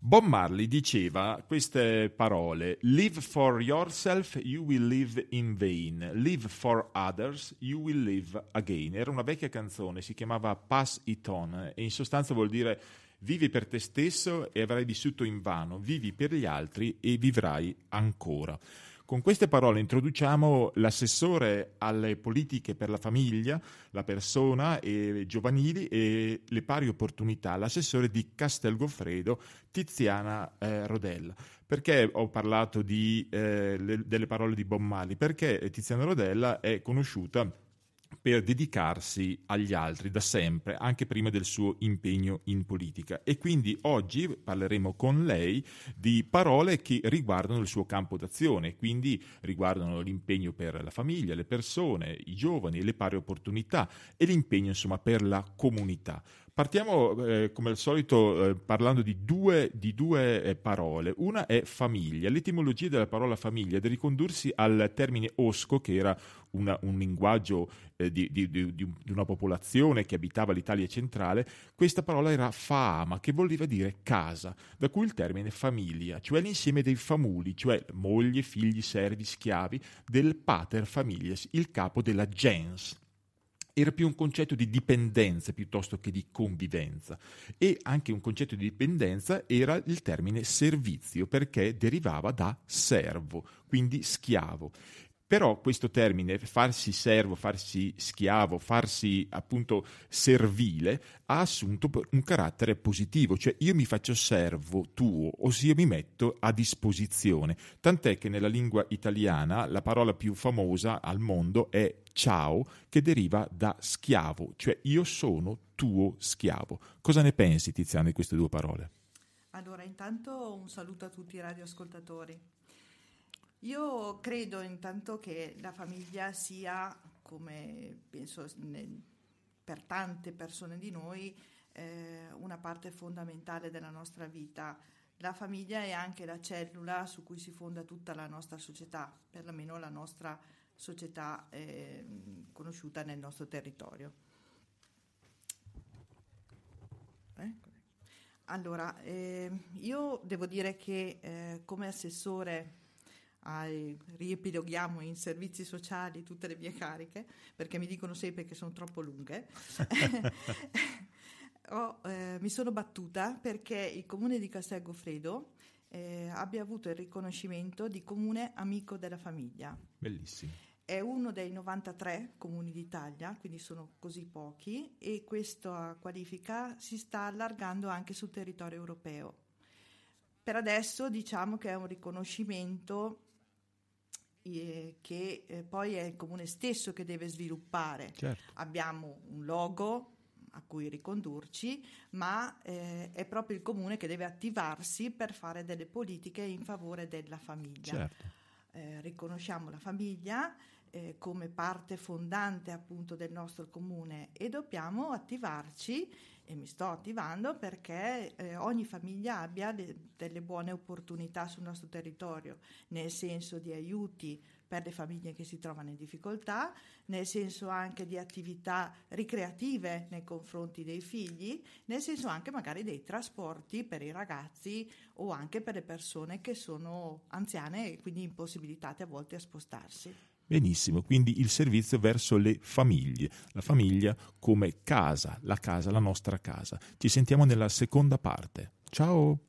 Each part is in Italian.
Bob Marley diceva queste parole: live for yourself, you will live in vain. Live for others, you will live again. Era una vecchia canzone, si chiamava Pass It On, e in sostanza vuol dire: vivi per te stesso e avrai vissuto invano, vivi per gli altri e vivrai ancora. Con queste parole introduciamo l'assessore alle politiche per la famiglia, la persona e giovanili e le pari opportunità, l'assessore di Castel Goffredo, Tiziana Rodella. Perché ho parlato delle parole di Bob Marley? Perché Tiziana Rodella è conosciuta per dedicarsi agli altri da sempre, anche prima del suo impegno in politica, e quindi oggi parleremo con lei di parole che riguardano il suo campo d'azione, quindi riguardano l'impegno per la famiglia, le persone, i giovani, le pari opportunità e l'impegno insomma per la comunità. Partiamo come al solito parlando di due parole. Una è famiglia. L'etimologia della parola famiglia deve ricondursi al termine osco, che era un linguaggio di una popolazione che abitava l'Italia centrale. Questa parola era faama, che voleva dire casa, da cui il termine famiglia, cioè l'insieme dei famuli, cioè moglie, figli, servi, schiavi, del pater familias, il capo della gens. Era più un concetto di dipendenza piuttosto che di convivenza, e anche un concetto di dipendenza era il termine servizio, perché derivava da servo, quindi schiavo. Però questo termine, farsi servo, farsi schiavo, farsi appunto servile, ha assunto un carattere positivo, cioè io mi faccio servo tuo, ossia mi metto a disposizione. Tant'è che nella lingua italiana la parola più famosa al mondo è ciao, che deriva da schiavo, cioè io sono tuo schiavo. Cosa ne pensi, Tiziana, di queste due parole? Allora, intanto un saluto a tutti i radioascoltatori. Io credo intanto che la famiglia sia, come penso per tante persone di noi, una parte fondamentale della nostra vita. La famiglia è anche la cellula su cui si fonda tutta la nostra società, perlomeno la nostra società conosciuta nel nostro territorio. Allora, io devo dire che come assessore riepiloghiamo in servizi sociali tutte le mie cariche, perché mi dicono sempre che sono troppo lunghe. Mi sono battuta perché il comune di Castel Goffredo abbia avuto il riconoscimento di comune amico della famiglia. Bellissimo. È uno dei 93 comuni d'Italia, quindi sono così pochi, e questa qualifica si sta allargando anche sul territorio europeo. Per adesso diciamo che è un riconoscimento che poi è il comune stesso che deve sviluppare. Certo. Abbiamo un logo a cui ricondurci, ma è proprio il comune che deve attivarsi per fare delle politiche in favore della famiglia. Certo. Riconosciamo la famiglia come parte fondante appunto del nostro comune, e dobbiamo attivarci, e mi sto attivando, perché ogni famiglia abbia delle buone opportunità sul nostro territorio, nel senso di aiuti per le famiglie che si trovano in difficoltà, nel senso anche di attività ricreative nei confronti dei figli, nel senso anche magari dei trasporti per i ragazzi o anche per le persone che sono anziane e quindi impossibilitate a volte a spostarsi. Benissimo, quindi il servizio verso le famiglie, la famiglia come casa, la nostra casa. Ci sentiamo nella seconda parte. Ciao!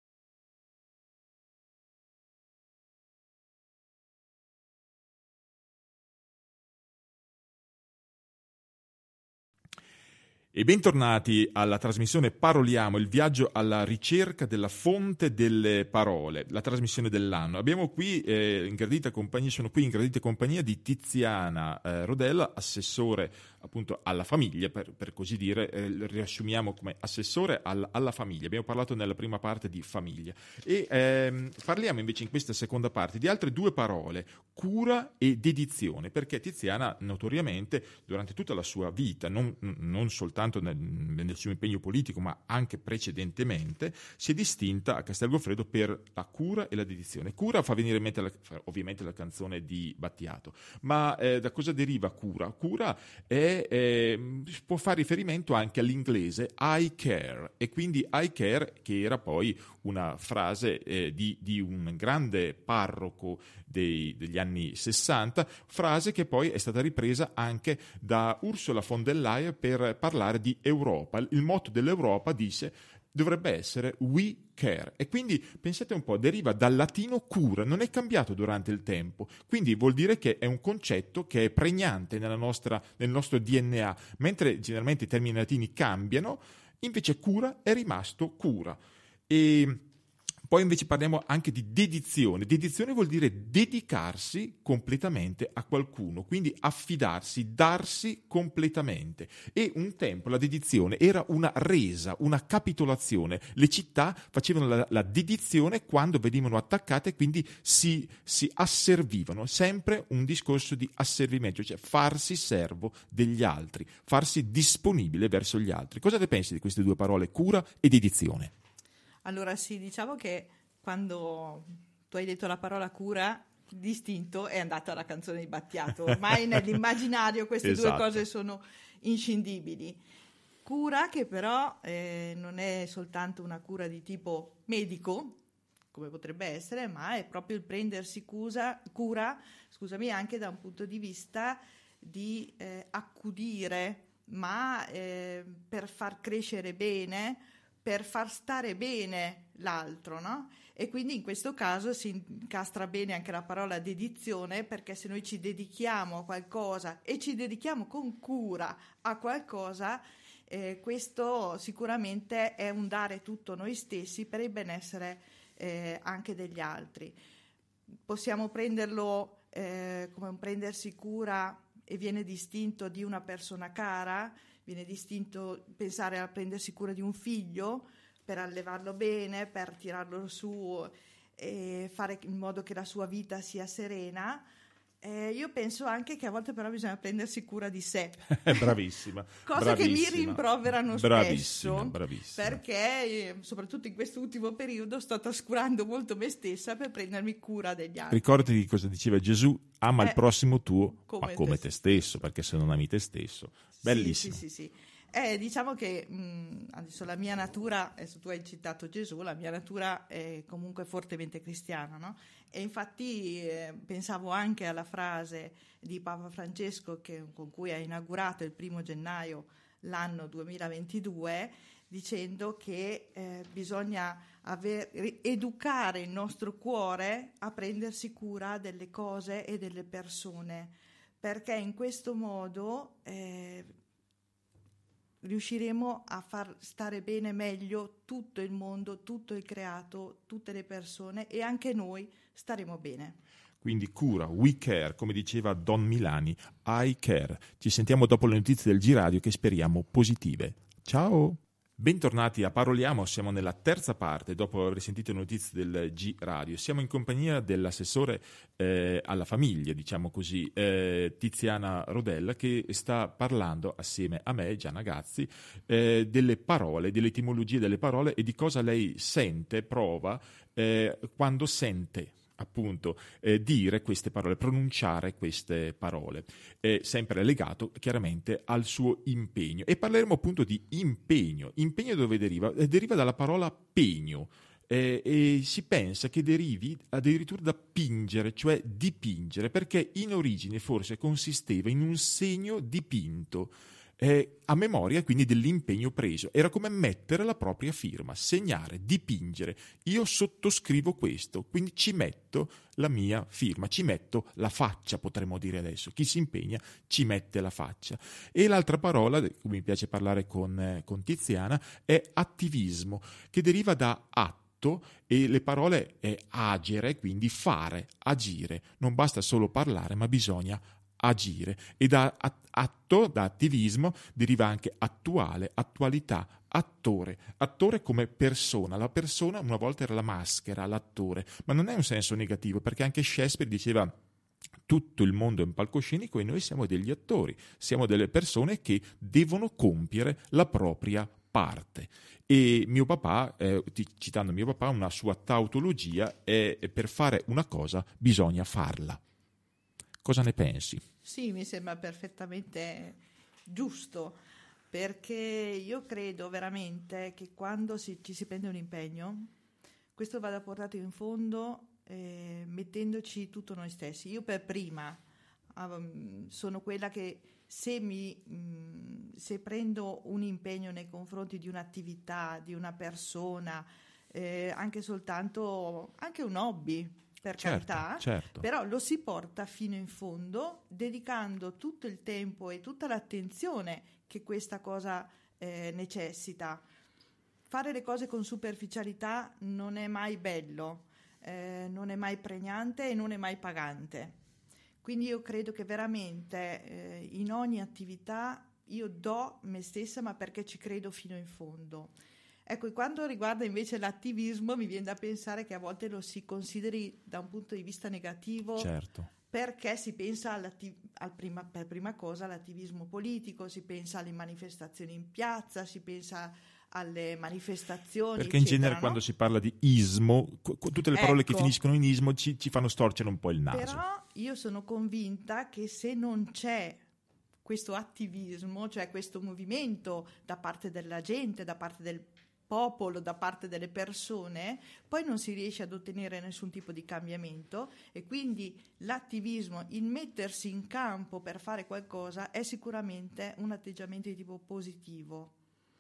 E bentornati alla trasmissione Paroliamo, il viaggio alla ricerca della fonte delle parole, la trasmissione dell'anno. Abbiamo qui sono qui in gradita compagnia di Tiziana Rodella, assessore appunto alla famiglia, per così dire, riassumiamo come assessore alla famiglia. Abbiamo parlato nella prima parte di famiglia e parliamo invece in questa seconda parte di altre due parole, cura e dedizione, perché Tiziana notoriamente durante tutta la sua vita, non soltanto soltanto nel suo impegno politico, ma anche precedentemente, si è distinta a Castel Goffredo per la cura e la dedizione. Cura fa venire in mente ovviamente la canzone di Battiato, ma da cosa deriva cura? Cura può fare riferimento anche all'inglese I care, e quindi I care, che era poi una frase di un grande parroco degli anni 60, frase che poi è stata ripresa anche da Ursula von der Leyen per parlare di Europa. Il motto dell'Europa, dice, dovrebbe essere We care, e quindi pensate un po', deriva dal latino cura, non è cambiato durante il tempo, quindi vuol dire che è un concetto che è pregnante nel nostro DNA, mentre generalmente i termini latini cambiano, invece cura è rimasto cura. E poi invece parliamo anche di dedizione. Dedizione vuol dire dedicarsi completamente a qualcuno, quindi affidarsi, darsi completamente. E un tempo la dedizione era una resa, una capitolazione. Le città facevano la dedizione quando venivano attaccate, quindi si asservivano. Sempre un discorso di asservimento, cioè farsi servo degli altri, farsi disponibile verso gli altri. Cosa ne pensi di queste due parole, cura e dedizione? Allora sì, diciamo che quando tu hai detto la parola cura, distinto è andata alla canzone di Battiato. Ormai nell'immaginario queste Esatto. due cose sono inscindibili. Cura che però non è soltanto una cura di tipo medico, come potrebbe essere, ma è proprio il prendersi cura, anche da un punto di vista di accudire, ma per far crescere bene, per far stare bene l'altro, no? E quindi in questo caso si incastra bene anche la parola dedizione, perché se noi ci dedichiamo a qualcosa e ci dedichiamo con cura a qualcosa, questo sicuramente è un dare tutto noi stessi per il benessere anche degli altri. Possiamo prenderlo come un prendersi cura e viene distinto di una persona cara, viene distinto pensare a prendersi cura di un figlio per allevarlo bene, per tirarlo su e fare in modo che la sua vita sia serena. Io penso anche che a volte però bisogna prendersi cura di sé. Bravissima. Cosa bravissima, che mi rimproverano spesso, bravissima. perché soprattutto in questo ultimo periodo sto trascurando molto me stessa per prendermi cura degli altri. Ricordati di cosa diceva Gesù: ama il prossimo tuo come te stesso, perché se non ami te stesso. Bellissimo. Sì. Diciamo che adesso la mia natura, adesso tu hai citato Gesù, la mia natura è comunque fortemente cristiana, no? E infatti pensavo anche alla frase di Papa Francesco con cui ha inaugurato il 1° gennaio l'anno 2022, dicendo che bisogna educare il nostro cuore a prendersi cura delle cose e delle persone, perché in questo modo riusciremo a far stare bene meglio tutto il mondo, tutto il creato, tutte le persone, e anche noi staremo bene. Quindi cura, we care, come diceva Don Milani, I care. Ci sentiamo dopo le notizie del G-Radio, che speriamo positive. Ciao! Bentornati a Paroliamo, siamo nella terza parte dopo aver sentito le notizie del G-Radio. Siamo in compagnia dell'assessore alla famiglia, diciamo così, Tiziana Rodella, che sta parlando assieme a me, Gianna Gazzi, delle parole, delle etimologie delle parole e di cosa lei sente, prova quando sente appunto dire queste parole, pronunciare queste parole, sempre legato chiaramente al suo impegno. E parleremo appunto di impegno. Impegno dove deriva? Deriva dalla parola pegno, e si pensa che derivi addirittura da pingere, cioè dipingere, perché in origine forse consisteva in un segno dipinto a memoria quindi dell'impegno preso. Era come mettere la propria firma, segnare, dipingere. Io sottoscrivo questo, quindi ci metto la mia firma, ci metto la faccia, potremmo dire adesso. Chi si impegna ci mette la faccia. E l'altra parola, di cui mi piace parlare con Tiziana, è attivismo, che deriva da atto, e le parole è agere, quindi fare, agire. Non basta solo parlare, ma bisogna agire. E da atto, da attivismo, deriva anche attuale, attualità, attore come persona. La persona una volta era la maschera, l'attore, ma non è un senso negativo, perché anche Shakespeare diceva tutto il mondo è un palcoscenico e noi siamo degli attori, siamo delle persone che devono compiere la propria parte. E mio papà, citando mio papà, una sua tautologia è: per fare una cosa bisogna farla. Cosa ne pensi? Sì, mi sembra perfettamente giusto, perché io credo veramente che quando ci si prende un impegno, questo vada portato in fondo mettendoci tutto noi stessi. Io per prima sono quella che se prendo un impegno nei confronti di un'attività, di una persona, anche soltanto anche un hobby, per carità, certo. però lo si porta fino in fondo, dedicando tutto il tempo e tutta l'attenzione che questa cosa necessita. Fare le cose con superficialità non è mai bello, non è mai pregnante e non è mai pagante. Quindi io credo che veramente in ogni attività io do me stessa, ma perché ci credo fino in fondo. Ecco, quando riguarda invece l'attivismo, mi viene da pensare che a volte lo si consideri da un punto di vista negativo, Certo. perché si pensa per prima cosa all'attivismo politico, si pensa alle manifestazioni in piazza, si pensa alle manifestazioni, perché in eccetera, genere no? quando si parla di ismo, tutte le parole che Ecco. finiscono in ismo ci fanno storcere un po' il naso. Però io sono convinta che se non c'è questo attivismo, cioè questo movimento da parte della gente, da parte del popolo, da parte delle persone, poi non si riesce ad ottenere nessun tipo di cambiamento, e quindi l'attivismo, il mettersi in campo per fare qualcosa, è sicuramente un atteggiamento di tipo positivo.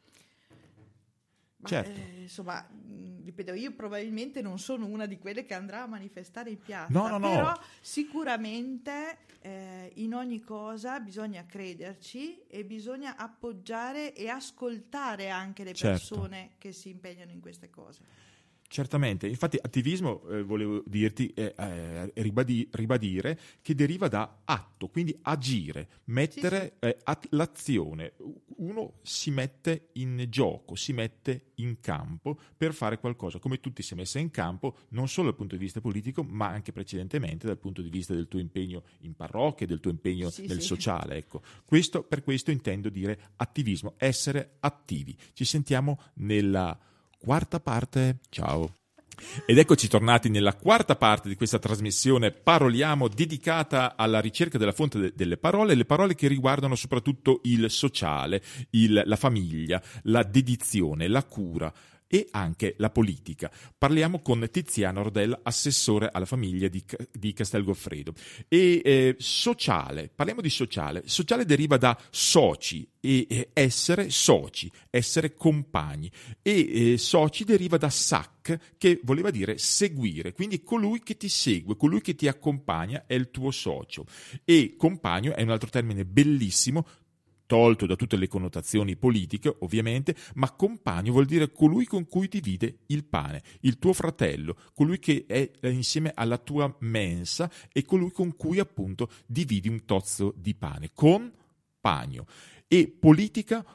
Ma, Certo. insomma, ripeto, io probabilmente non sono una di quelle che andrà a manifestare in piazza, No. però sicuramente in ogni cosa bisogna crederci e bisogna appoggiare e ascoltare anche le Certo. persone che si impegnano in queste cose. Certamente, infatti attivismo, volevo dirti, ribadire che deriva da atto, quindi agire, mettere l'azione. Uno si mette in gioco, si mette in campo per fare qualcosa, come tu ti sei messa in campo non solo dal punto di vista politico, ma anche precedentemente dal punto di vista del tuo impegno in parrocchia, del tuo impegno nel sociale. Ecco. Per questo intendo dire attivismo, essere attivi. Ci sentiamo nella quarta parte. Ciao. Ed eccoci tornati nella quarta parte di questa trasmissione Paroliamo, dedicata alla ricerca della fonte delle parole, le parole che riguardano soprattutto il sociale, la famiglia, la dedizione, la cura e anche la politica. Parliamo con Tiziana Ordella, assessore alla famiglia di Castel Goffredo. E sociale, parliamo di sociale. Sociale deriva da soci, e essere soci, essere compagni. E soci deriva da SAC, che voleva dire seguire, quindi colui che ti segue, colui che ti accompagna è il tuo socio. E compagno è un altro termine bellissimo, tolto da tutte le connotazioni politiche, ovviamente, ma compagno vuol dire colui con cui divide il pane, il tuo fratello, colui che è insieme alla tua mensa e colui con cui appunto dividi un tozzo di pane. Compagno. E politica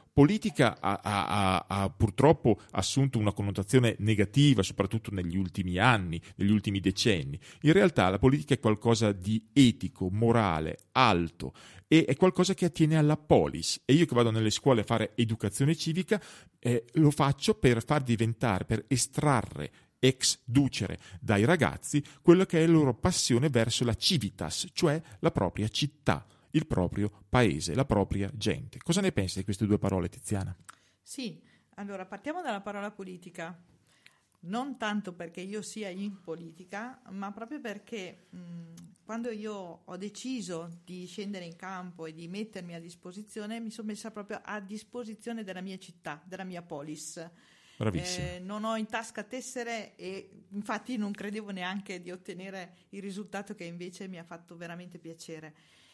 ha purtroppo assunto una connotazione negativa, soprattutto negli ultimi anni, negli ultimi decenni. In realtà la politica è qualcosa di etico, morale, alto, e è qualcosa che attiene alla polis. E io che vado nelle scuole a fare educazione civica lo faccio per far diventare, per estrarre ex ducere dai ragazzi quello che è la loro passione verso la civitas, cioè la propria città, il proprio paese, la propria gente. Cosa ne pensi di queste due parole, Tiziana? Sì, allora partiamo dalla parola politica. Non tanto perché io sia in politica, ma proprio perché quando io ho deciso di scendere in campo e di mettermi a disposizione, mi sono messa proprio a disposizione della mia città, della mia polis. Bravissima. Non ho in tasca tessere e infatti non credevo neanche di ottenere il risultato che invece mi ha fatto veramente piacere.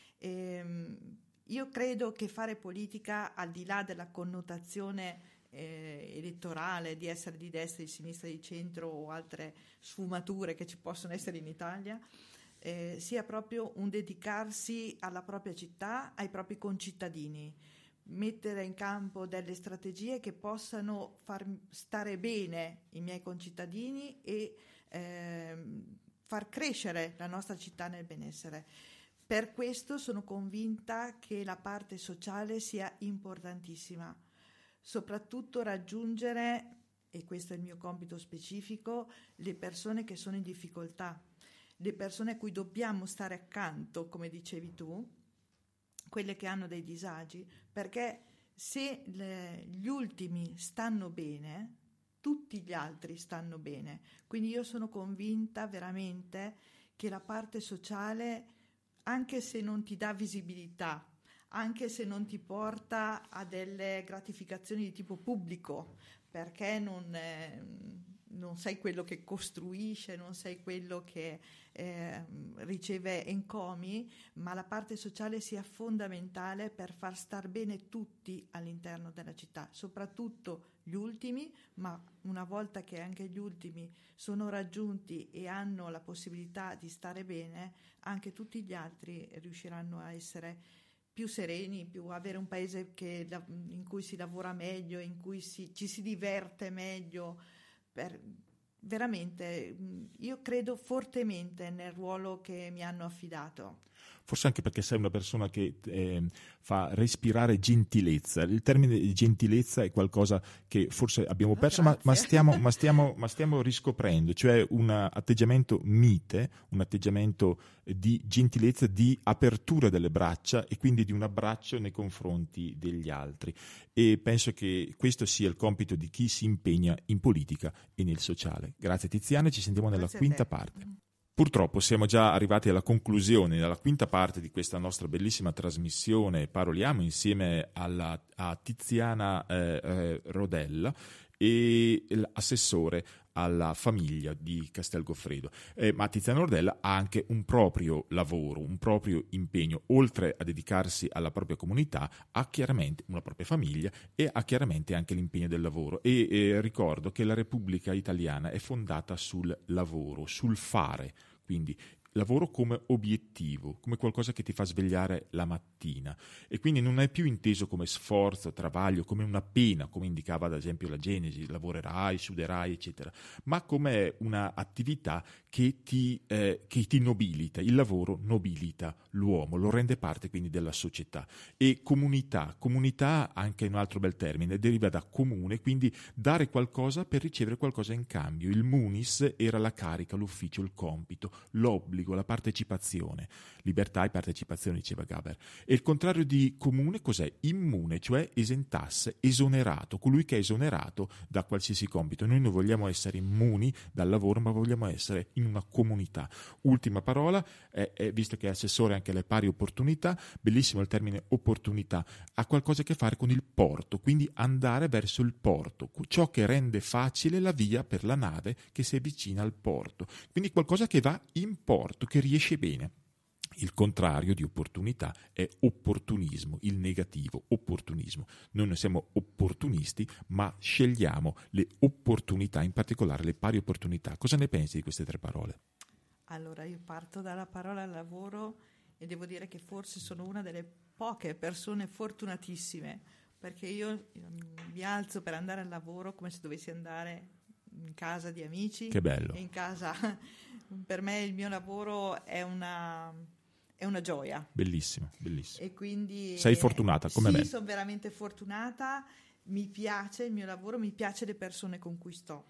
Io credo che fare politica, al di là della connotazione elettorale, di essere di destra, di sinistra, di centro o altre sfumature che ci possono essere in Italia, sia proprio un dedicarsi alla propria città, ai propri concittadini, mettere in campo delle strategie che possano far stare bene i miei concittadini e far crescere la nostra città nel benessere. Per questo sono convinta che la parte sociale sia importantissima, soprattutto raggiungere, e questo è il mio compito specifico, le persone che sono in difficoltà, le persone a cui dobbiamo stare accanto, come dicevi tu, quelle che hanno dei disagi, perché se gli ultimi stanno bene, tutti gli altri stanno bene. Quindi io sono convinta veramente che la parte sociale, anche se non ti dà visibilità, anche se non ti porta a delle gratificazioni di tipo pubblico, perché non sei quello che costruisce, non sei quello che riceve encomi, ma la parte sociale sia fondamentale per far star bene tutti all'interno della città, soprattutto gli ultimi, ma una volta che anche gli ultimi sono raggiunti e hanno la possibilità di stare bene, anche tutti gli altri riusciranno a essere più sereni, avere un paese in cui si lavora meglio, in cui ci si diverte meglio. Veramente, io credo fortemente nel ruolo che mi hanno affidato. Forse anche perché sei una persona che fa respirare gentilezza. Il termine gentilezza è qualcosa che forse abbiamo perso, ma stiamo riscoprendo, cioè un atteggiamento mite, un atteggiamento di gentilezza, di apertura delle braccia e quindi di un abbraccio nei confronti degli altri. E penso che questo sia il compito di chi si impegna in politica e nel sociale. Grazie Tiziana, ci sentiamo nella quinta parte. Purtroppo siamo già arrivati alla conclusione, alla quinta parte di questa nostra bellissima trasmissione. Paroliamo insieme a Tiziana Rodella e l'assessore alla famiglia di Castel Goffredo. Ma Tiziana Rodella ha anche un proprio lavoro, un proprio impegno. Oltre a dedicarsi alla propria comunità, ha chiaramente una propria famiglia e ha chiaramente anche l'impegno del lavoro. E ricordo che la Repubblica Italiana è fondata sul lavoro, sul fare, quindi lavoro come obiettivo, come qualcosa che ti fa svegliare la mattina, e quindi non è più inteso come sforzo, travaglio, come una pena, come indicava ad esempio la Genesi, lavorerai, suderai, eccetera, ma come una attività che ti nobilita. Il lavoro nobilita l'uomo, lo rende parte quindi della società. E comunità, anche un altro bel termine, deriva da comune, quindi dare qualcosa per ricevere qualcosa in cambio. Il munis era la carica, l'ufficio, il compito, l'obbligo, la partecipazione. Libertà e partecipazione, diceva Gaber. E il contrario di comune cos'è? Immune, cioè esentasse, esonerato, colui che è esonerato da qualsiasi compito. Noi non vogliamo essere immuni dal lavoro, ma vogliamo essere in una comunità. Ultima parola, visto che è assessore anche alle pari opportunità, bellissimo il termine opportunità, ha qualcosa a che fare con il porto, quindi andare verso il porto, ciò che rende facile la via per la nave che si avvicina al porto, quindi qualcosa che va in porto, che riesce bene. Il contrario di opportunità è opportunismo, il negativo, opportunismo. Noi non siamo opportunisti, ma scegliamo le opportunità, in particolare le pari opportunità. Cosa ne pensi di queste tre parole? Allora, io parto dalla parola lavoro e devo dire che forse sono una delle poche persone fortunatissime, perché io mi alzo per andare al lavoro come se dovessi andare in casa di amici. Che bello. In casa, per me il mio lavoro è una gioia. Bellissimo, bellissimo. E quindi sei fortunata come me. Sì, sono veramente fortunata, mi piace il mio lavoro, mi piace le persone con cui sto.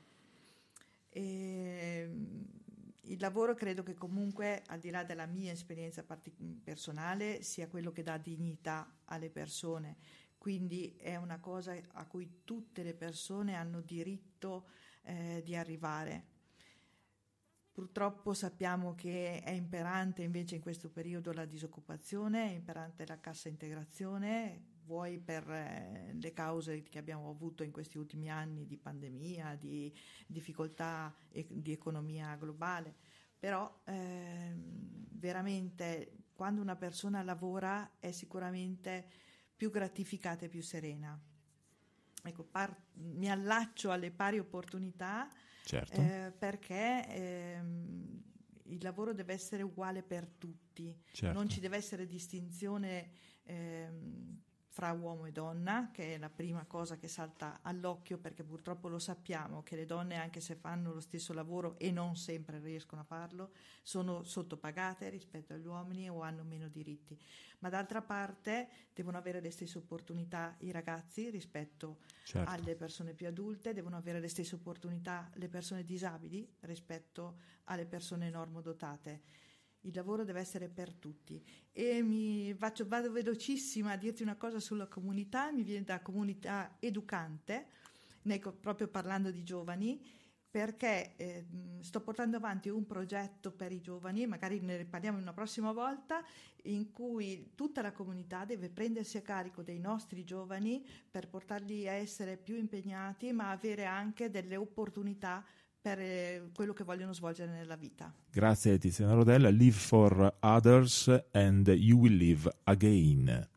E il lavoro credo che comunque, al di là della mia esperienza personale, sia quello che dà dignità alle persone. Quindi è una cosa a cui tutte le persone hanno diritto di arrivare. Purtroppo sappiamo che è imperante invece in questo periodo la disoccupazione, è imperante la cassa integrazione, vuoi per le cause che abbiamo avuto in questi ultimi anni di pandemia, di difficoltà di economia globale, però veramente quando una persona lavora è sicuramente più gratificata e più serena. Ecco, mi allaccio alle pari opportunità. Certo. Perché il lavoro deve essere uguale per tutti, certo. Non ci deve essere distinzione fra uomo e donna, che è la prima cosa che salta all'occhio, perché purtroppo lo sappiamo che le donne, anche se fanno lo stesso lavoro e non sempre riescono a farlo, sono sottopagate rispetto agli uomini o hanno meno diritti. Ma d'altra parte devono avere le stesse opportunità i ragazzi rispetto Certo. alle persone più adulte, devono avere le stesse opportunità le persone disabili rispetto alle persone normodotate. Il lavoro deve essere per tutti. E vado velocissima a dirti una cosa sulla comunità, mi viene da comunità educante, proprio parlando di giovani, perché sto portando avanti un progetto per i giovani, magari ne parliamo una prossima volta, in cui tutta la comunità deve prendersi a carico dei nostri giovani per portarli a essere più impegnati, ma avere anche delle opportunità per quello che vogliono svolgere nella vita. Grazie Tiziana Rodella. Live for others and you will live again.